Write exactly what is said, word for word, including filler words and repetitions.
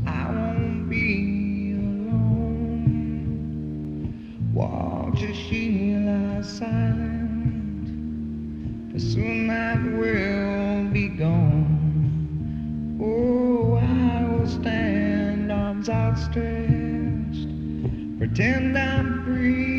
I won't be alone. Watch as she lies silent, for soon that will be gone. Oh, I will stand arms outstretched, pretend I'm free.